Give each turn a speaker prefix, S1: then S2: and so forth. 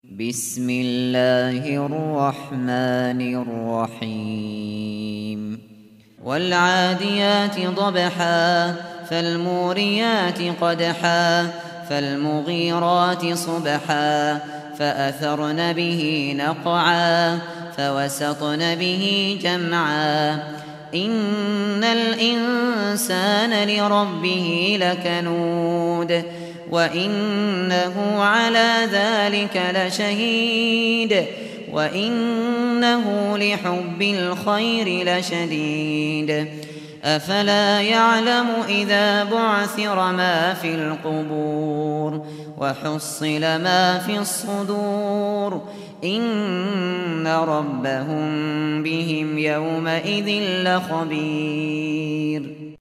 S1: بسم الله الرحمن الرحيم والعاديات ضبحا فالموريات قدحا فالمغيرات صبحا فأثرن به نقعا فوسطن به جمعا إن الإنسان لربه لكنود وإنه على ذلك لشهيد وإنه لحب الخير لشديد أفلا يعلم إذا بعثر ما في القبور وحصل ما في الصدور إن ربهم بهم يومئذ لخبير